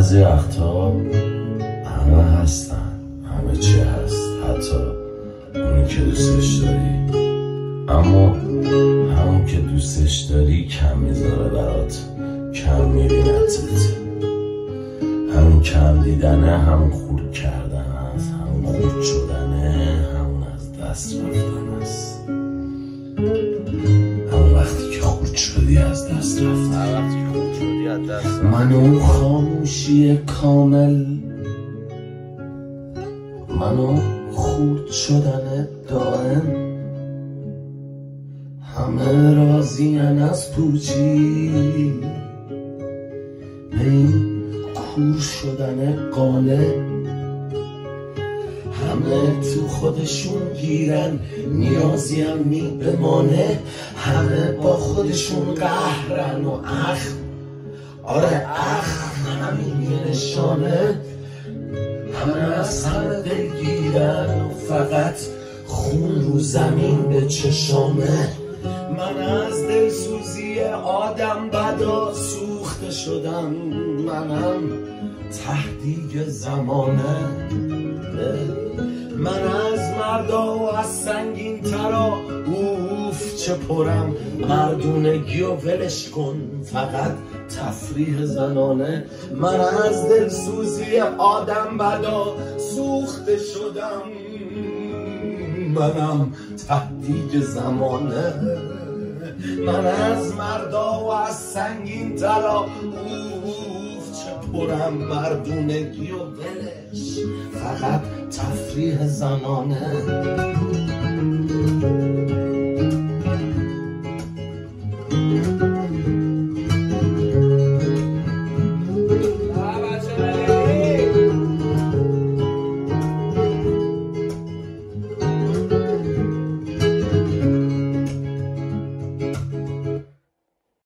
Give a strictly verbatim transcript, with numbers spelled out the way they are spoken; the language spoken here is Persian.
بعضی وقتا همه هستن، همه چی هست، حتی اونی که دوستش داری، اما همون که دوستش داری کم میذاره برات، کم میبینتت. همون کم دیدنه، همون خورد کردن است، همون خورد شدنه، همون از دست رفتن است. همون وقتی که خورد شدی از دست رفتن، وقتی که خورد شدی از دست من اون خاموشی کامل، من اون خورد شدن دائم. همه راضین از پوچی، این کور شدن قانه. همه تو خودشون گیرن، نیازی هم می بمانه. همه با خودشون قهرن و اخم، آره اخم همین یه نشانه. همه از همه دلگیرن و فقط خون رو زمین به چشامه. من از دلسوزی آدم بدا سوخته شدم، منم تهدیگ زمانه. من از مردا و از سنگین ترا اوف چه پرم. مردونگی و ولش کن، فقط تفریح زنانه. من از دلسوزی آدم بدا سوخته شدم، منم تهدیگ زمانه. من از مردا و از سنگین ترا اوف چه پرم. مردونگی و ولش، فقط تفریح زنانه.